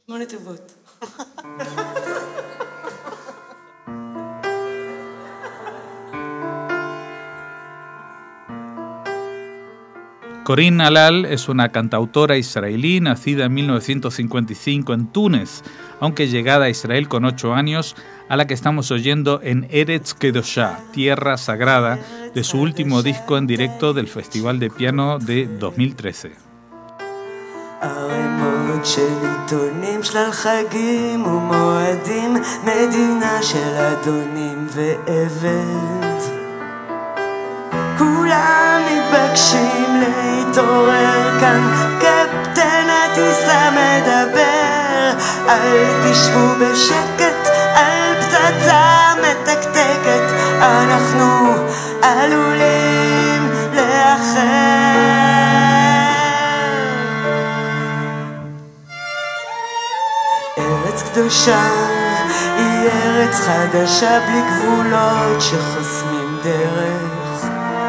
8 תיבות. Corinne Halal es una cantautora israelí nacida en 1955 en Túnez, aunque llegada a Israel con 8 años, a la que estamos oyendo en Eretz Kedoshá, Tierra Sagrada, de su último disco en directo del Festival de Piano de 2013. ערימות של עיתונים, שלל חגים ומועדים, מדינה של אדונים ועבד. כולם מתבקשים להתעורר כאן, קפטן הטיסה מדבר, אל תשבו בשקט, על פצצה מתקתקת, אנחנו עלולים לאחר. ארץ קדושה היא ארץ חדשה בלי גבולות שחוסמים דרך,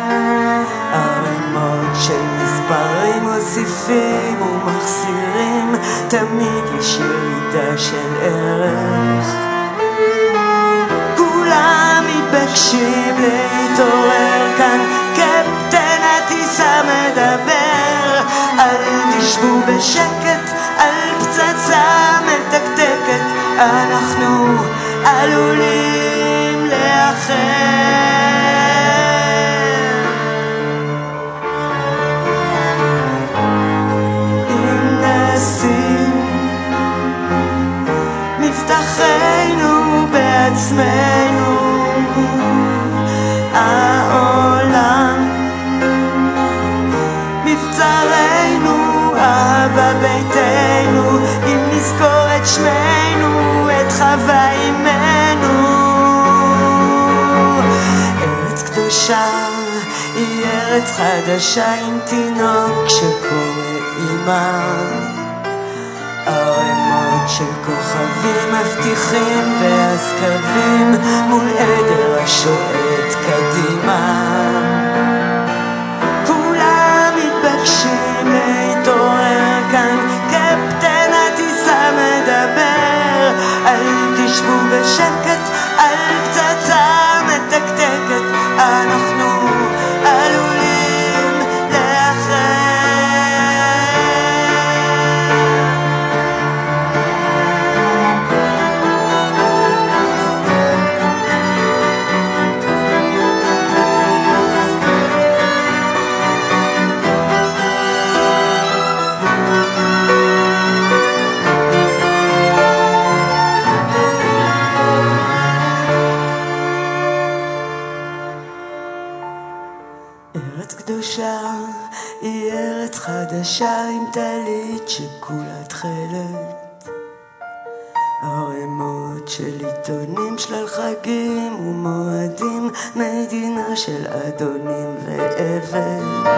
ערימות של מספרים מוסיפים ומחסירים, תמיד יש ירידה של ערך. כולם מתבקשים להתעורר כאן, קפטן הטיסה מדבר, אל תשבו בשקט, על פצצה מתקתקת, אנחנו עלולים לאחר. אם נשים מבטחנו בעצמנו, העולם מבצרנו, אהבה ביתנו, אם נזכור את שמנו, את חווה אימנו. ארץ קדושה היא ארץ חדשה עם תינוק שקורא אמא, ערימות של כוכבים מבטיחים והסקבים מול עדר השועט קדימה. כולם מתבקשים להתעורר כאן, קפטן הטיסה מדבר, אל תשבו בשקט, על פצצה מתקתקת, אנחנו עלולים לאחר. ארץ קדושה היא ארץ חדשה עם טלית שכולה תכלת, ערימות של עיתונים, שלל חגים ומועדים, מדינה של אדונים ועבד.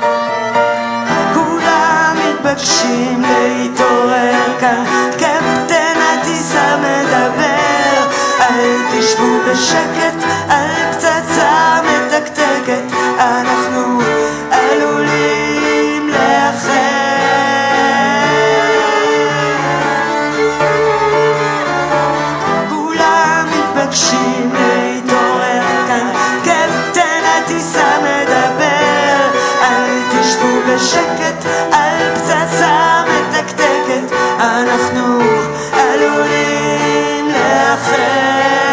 כולם מתבקשים להתעורר כאן, קפטן הטיסה מדבר, אל תשבו בשקט, על פצצה מתקתקת, אנחנו עלולים לאחר. כולם מתבקשים להתעורר כאן, קפטן הטיסה מדבר, אל תשבו בשקט, על פצצה מתקתקת, אנחנו עלולים לאחר.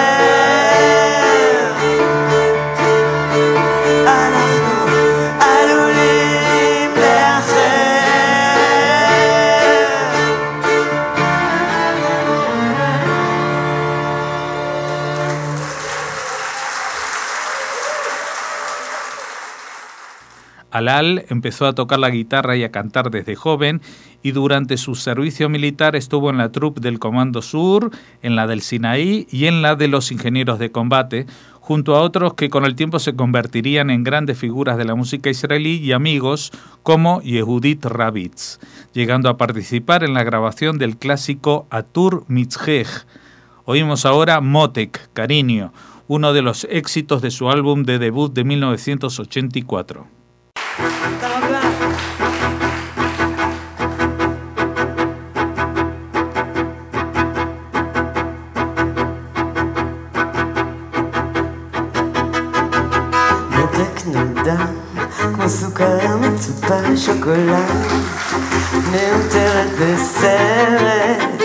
Halal empezó a tocar la guitarra y a cantar desde joven y durante su servicio militar estuvo en la troupe del Comando Sur, en la del Sinaí y en la de los Ingenieros de Combate, junto a otros que con el tiempo se convertirían en grandes figuras de la música israelí y amigos como Yehudit Rabitz, llegando a participar en la grabación del clásico Atur Mitzhej. Oímos ahora Motek, Cariño, uno de los éxitos de su álbum de debut de 1984. מסוכר, מצופה, שוקולד, מאותרת בסרט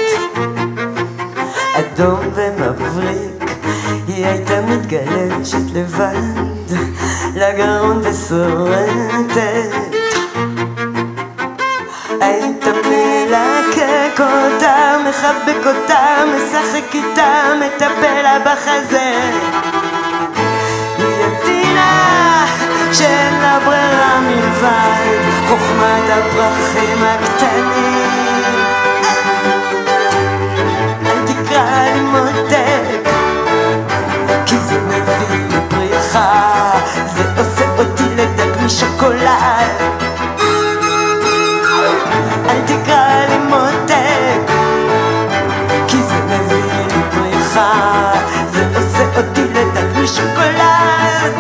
אדום ומבריק. היא הייתה מתגלשת לבד לגרון ושורטת. היית מלקק אותה, מחבק אותה, משחק איתה, מטפל לה בחזה. היא הבינה שאין לה ברירה מלבד חוכמת הפרחים הקטנים. אל תקרא לי מותק, כי זה מביא לפריחה, זה עושה אותי לדק משוקולד. אל תקרא לי מותק, כי זה מביא לי פריחה, זה עושה אותי לדק משוקולד.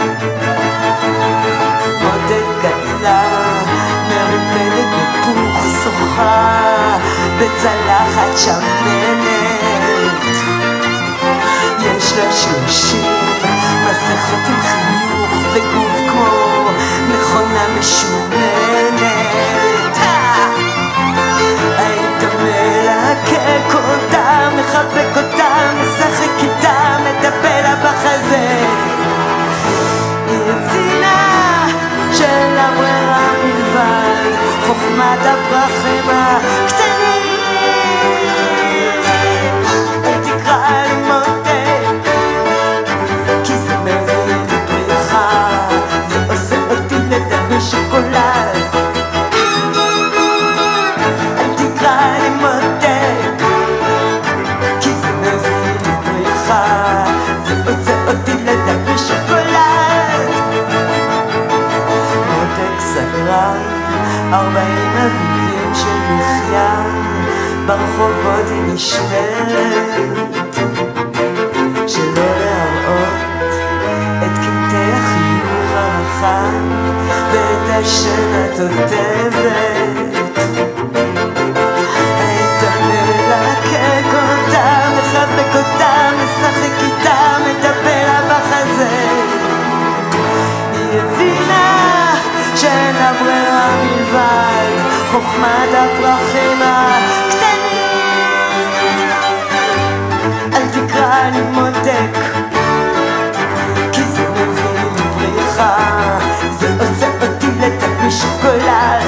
מותק גדלה, מרפדת בפוך שוחה, בצלחת שמנת. יש לה 30 מסכות עם חיוך וגוף כמו מכונה משומנת. היית מלקק אותה, מחבק אותה, משחק איתה, מטפל לה בחזה. היא הבינה שאין לה ברירה מלבד חוכמת הפרחים הקטנים. אל תקרא לי מותק, כי זה מביא לי פריחה, זה עושה אותי לדק משוקולד. אל תקרא לי מותק, כי זה מביא לי פריחה, זה עושה אותי לדק משוקולד. מותק סגרה 40 אביבים של מחיה, ברחובות היא נשמרת שלא להראות את קמטי החיוך הרחב ואת השן התותבת. היית מלקק אותה, מחבק אותה, משחק איתה, מטפל לה בחזה. היא הבינה שאין לה ברירה מלבד חוכמת הפרחים הקטנים. אל תקרא לי מותק, כי זה מביא לי פריחה, זה עושה אותי לדק משוקולד.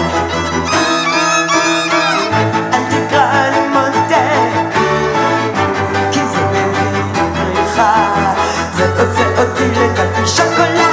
אל תקרא לי מותק, כי זה מביא לי פריחה, זה עושה אותי לדק משוקולד.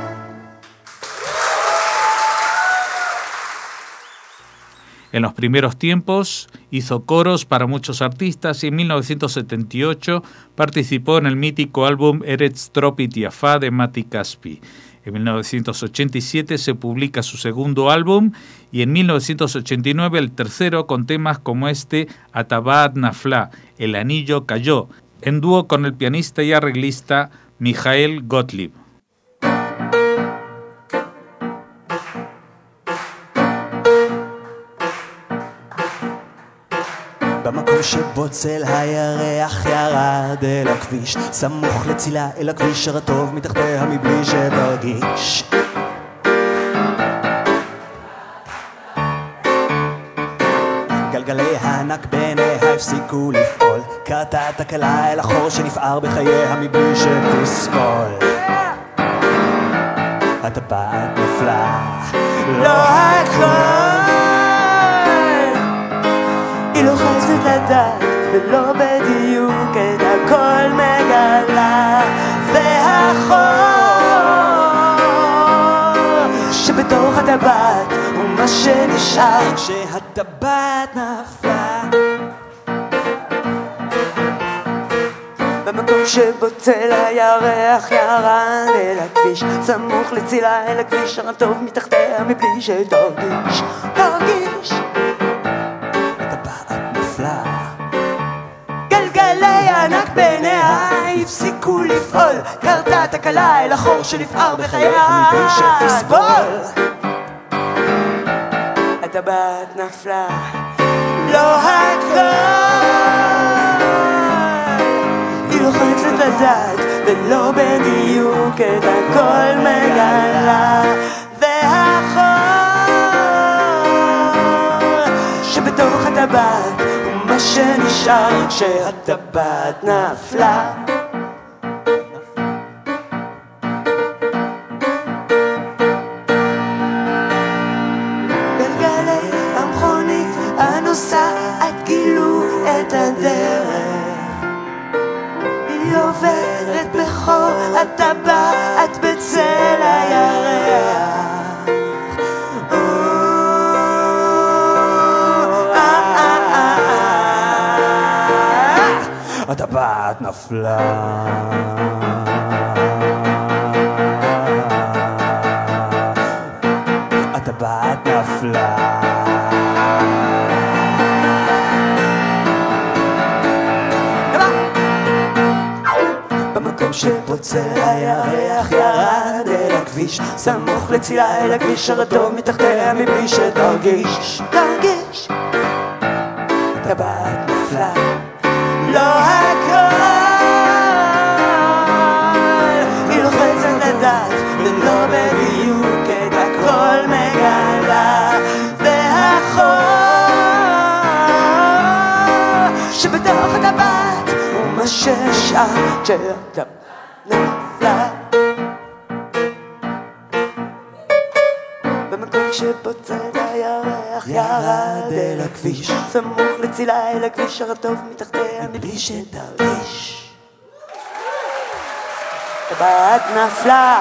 En los primeros tiempos hizo coros para muchos artistas y en 1978 participó en el mítico álbum Eretz Tropit Yafá de Mati Caspi. En 1987 se publica su segundo álbum y en 1989 el tercero con temas como este Atabat Nafla, El Anillo Cayó, en dúo con el pianista y arreglista Mijael Gottlieb. במקום שבו צל הירח ירד אל הכביש, סמוך לצילה אל הכביש הרטוב מתחתיה מבלי שתרגיש. גלגלי הענק בעיניה הפסיקו לפעול, קרתה תקלה אל החור שנפער בחייה מבלי שתסבול. הטבעת נפלה, לא הכל היא לוחצת לדעת ולא בדיוק את הכל מגלה. והחור שבתוך הטבעת הוא מה שנשאר כשהטבעת נפלה. במקום שבו צל הירח ירד אל הכביש, סמוך לצילה אל הכביש הרטוב מתחתיה מבלי שתרגיש. תרגיש גלגלי ענק בעיניה הפסיקו לפעול, קרתה תקלה אל החור שנפער בחייה מבלי שתסבול. הטבעת נפלה, לא הכל היא לוחצת לדעת ולא בדיוק את הכל מגלה. והחור מה שנשאר שהטבעת נפלה. גלגלי המכונית הנוסעת גילו את הדרך, היא עוברת בחור הטבעת בצל הירח. הטבעת נפלה. הטבעת נפלה. במקום שבוצר הירח ירד אל הכביש, סמוך לצילה אל הכביש הרטוב מתחתיה מבלי שתרגיש. תרגיש. הטבעת נפלה. לא הכל היא לוחצת לדעת ולא בדיוק את הכל מגלה, והחור שבתוך הטבעת הוא מה ששאר כשהטבעת נפלה. במקום שבוצר הירח ירד אל הכביש, סמוך לצילה אל הכביש הרטוב מתחתיה מבלי שתרגיש. הטבעת נפלה.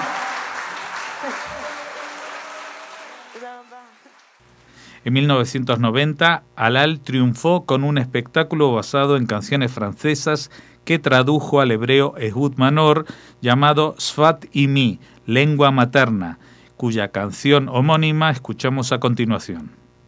En 1990, Halal triunfó con un espectáculo basado en canciones francesas que tradujo al hebreo Ehud Manor, llamado Sfat Imi, lengua materna, cuya canción homónima escuchamos a continuación.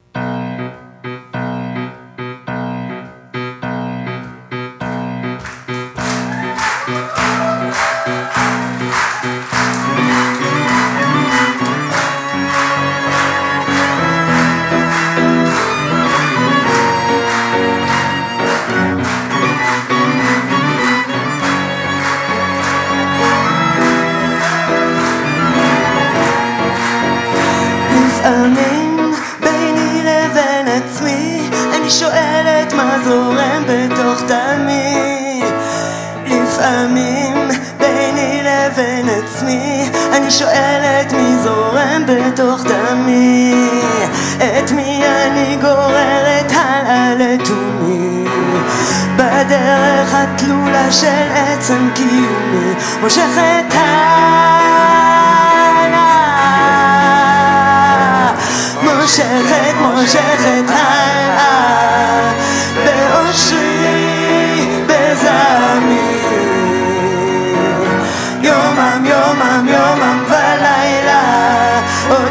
לפעמים ביני לבין עצמי אני שואלת מה זורם בתוך דמי. לפעמים ביני לבין עצמי אני שואלת מי זורם בתוך דמי. את מי אני גוררת הלאה לתומי בדרך התלולה של עצם קיומי, מושכת מושכת הלאה באושרי בזעמי. יומם ולילה עוד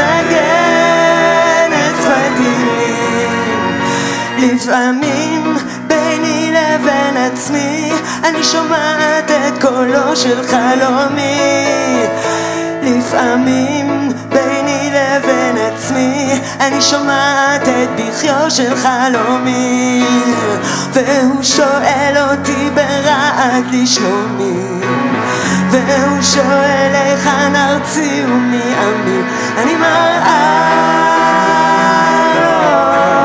מתנגנת שפתיים. לפעמים ביני לבין עצמי אני שומעת את קולו של חלומי. לפעמים ביני לבין עצמי אני שומעת את בכיו של חלומי, והוא שואל אותי ברעד לשלומי, והוא שואל היכן ארצי ומי עמי. אני מראה לו,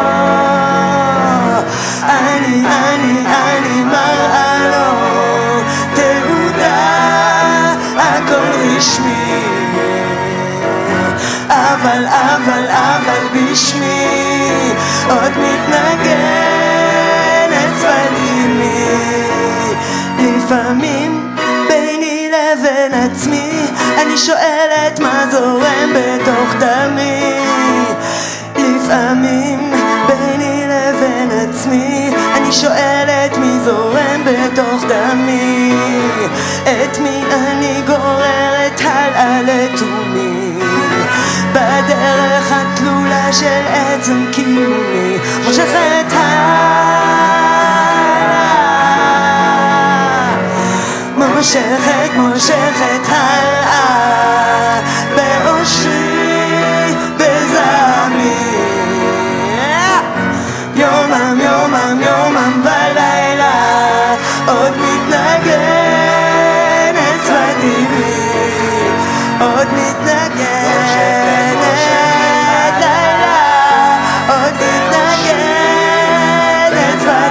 אני מראה לו תעודה, הכל רשמי, אבל בשמי עוד מתנגנת שפתימי. לפעמים ביני לבין עצמי אני שואלת מה זורם בתוך דמי. לפעמים ביני לבין עצמי אני שואלת מי זורם בתוך דמי. את מי אני גוררת הלאה לתומי בדרך התלולה של עצם קיומי, מושכת הלאה, מושכת הלאה באושרי בזעמי. יומם ולילה עוד מתנגנת שפתימי, עוד מתנגנת לילה, עוד מתנגנת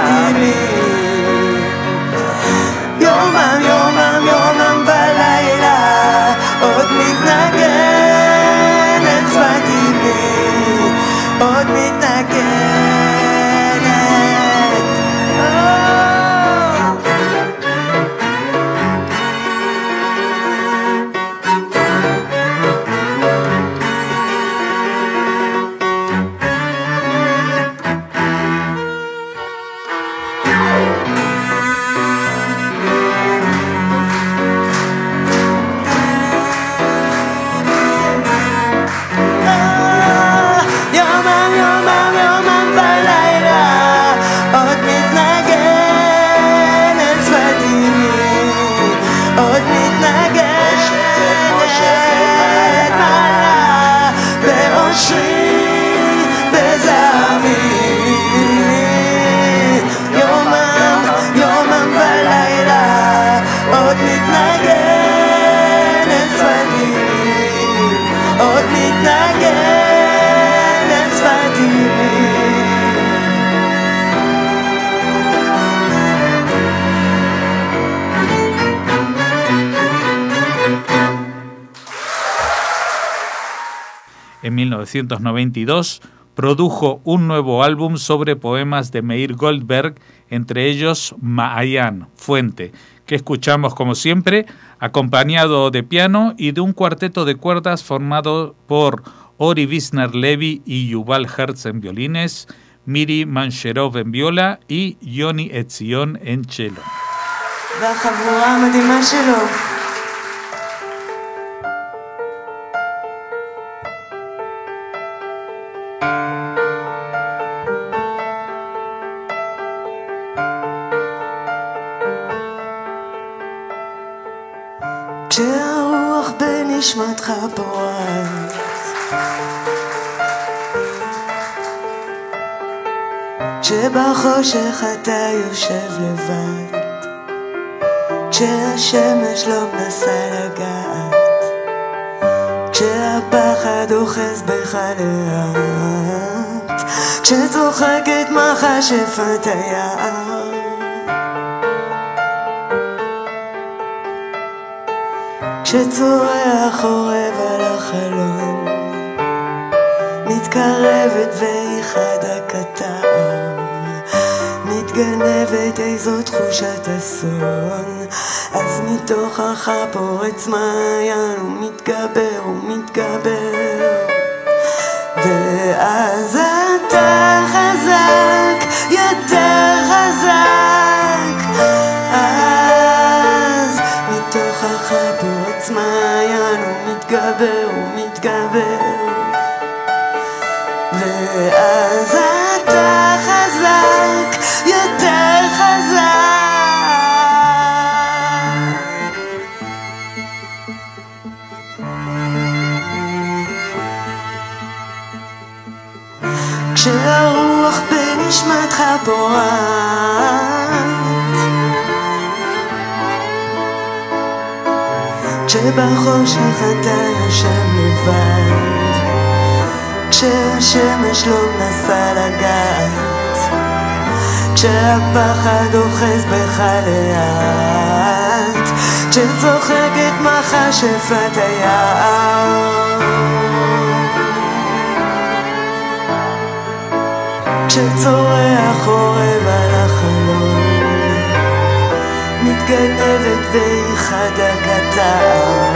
En 1992 produjo un nuevo álbum sobre poemas de Meir Goldberg, entre ellos Ma'ayan, Fuente, que escuchamos como siempre, acompañado de piano y de un cuarteto de cuerdas formado por Ori Wisner-Levy y Yuval Hertz en violines, Miri Mancherov en viola y Yoni Etzion en cello. והחבורה המדהימה שלו. כשהרוח בנשמתך פורעת, כשבחושך אתה יושב לבד, כשהשמש לא מנסה לגעת, כשהפחד אוחז בך לאט, כשצוחקת מכשפת היער, כשצורח עורב על החלון, מתקרבת ואיחד הקטר, מתגנבת איזו תחושת אסון, אז מתוכך פורץ מעיין ומתגבר ומתגבר, ואז אתה חזק, יותר חזק, אז מתוכך פורץ מעיין ומתגבר ומתגבר, ואז אתה חזק, יותר חזק. כשהרוח בנשמתך פורעת, כשבחושך אתה יושב לבד, כשהשמש לא מנסה לגעת, כשהפחד אוחז בך לאט, כשצוחקת מכשפת היער, כשצורח עורב על החלון, מתגנבת ואיחד הקטר,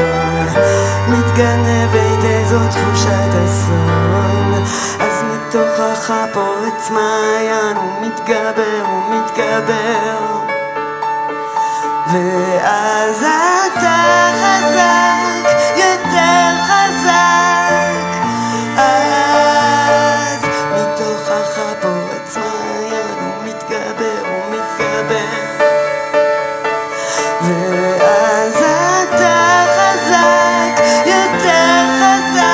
מתגנבת איזו תחושת אסון, אז מתוכך פורץ מעיין ומתגבר ומתגבר, ואז אתה חזק, יותר חזק, אז מתוכך פורץ מעיין ומתגבר ומתגבר, ואז אתה חזק, יותר חזק.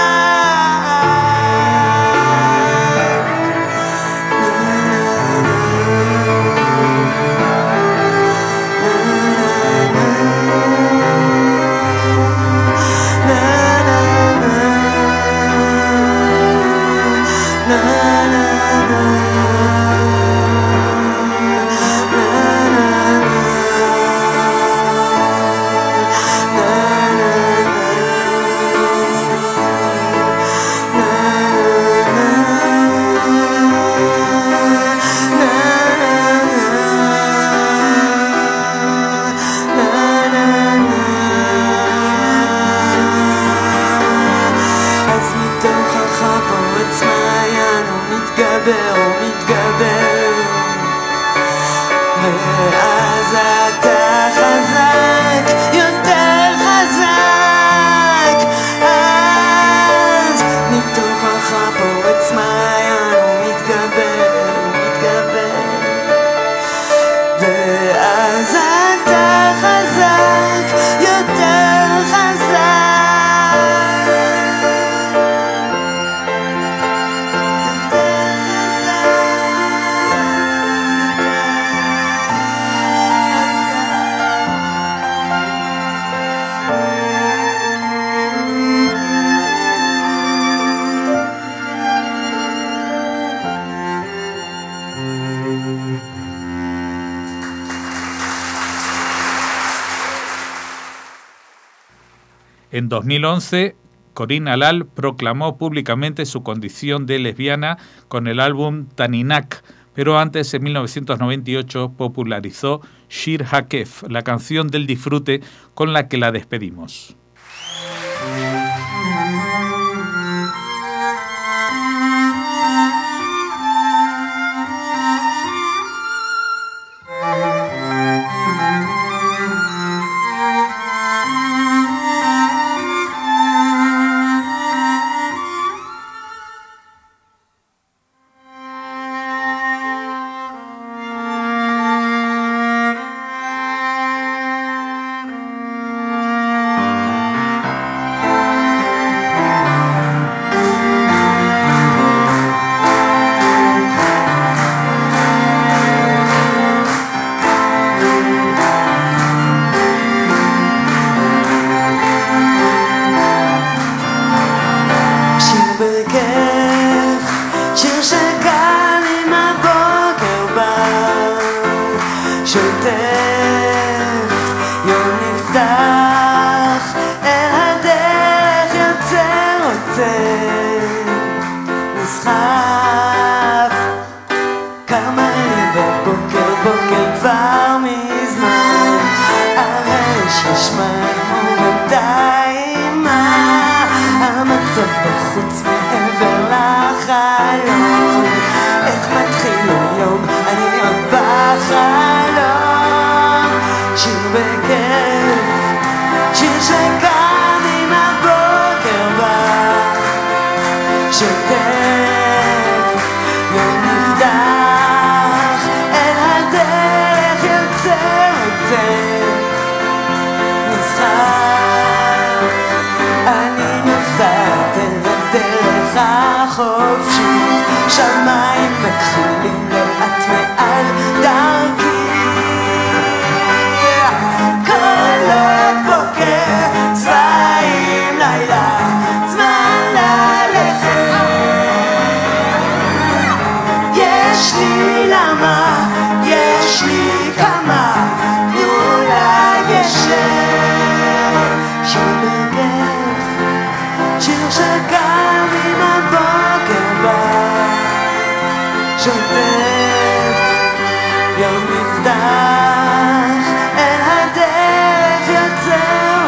En 2011 Corinne Halal proclamó públicamente su condición de lesbiana con el álbum Taninak, pero antes, en 1998, popularizó Shir HaKef, la canción del disfrute con la que la despedimos. שמיים מתחילים לאט מעל דרכי קולות בוקר, צבעים לילה, זמן ללכת יש לי למה, יש לי כמה, תנו לגשר שיר בגף, שיר שקם עם הבוקר בא שוטף, יום נפתח אל הדרך יוצא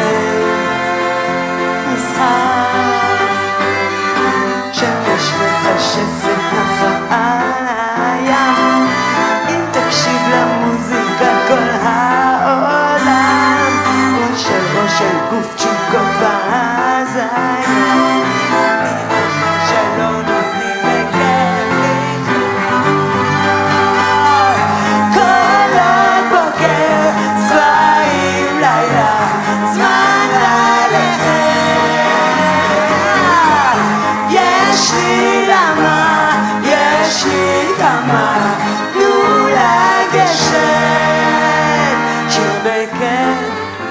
נסחף שמש מחשפת נחה על הים אם תקשיב למוזיקה כל העולם ראש של גוף תשוקות והזיים שלא נותנים בכיף קולות בוקר, צבעים לילה, זמן ללכת יש לי למה, יש לי כמה, תנו לגשת שיר בכיף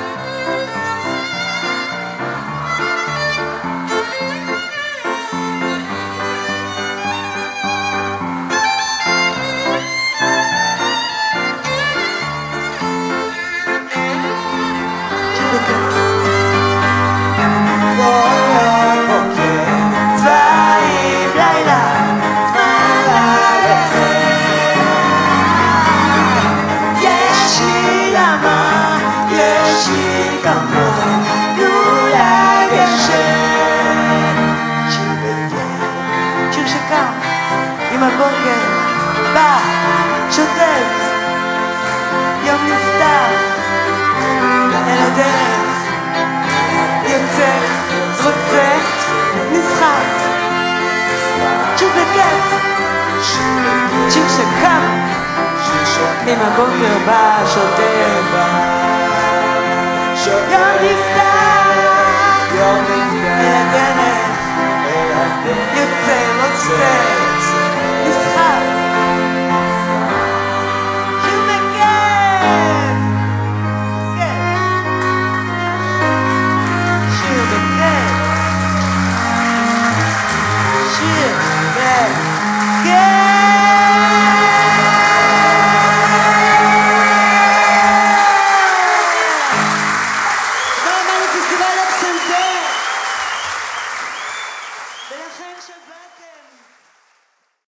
הבוקר בא, שוטף, יום נפתח אל הדרך יוצא, רוצה, נסחף שיר בכיף שיר שקם עם הבוקר בא, שוטף יום נפתח אל הדרך יוצא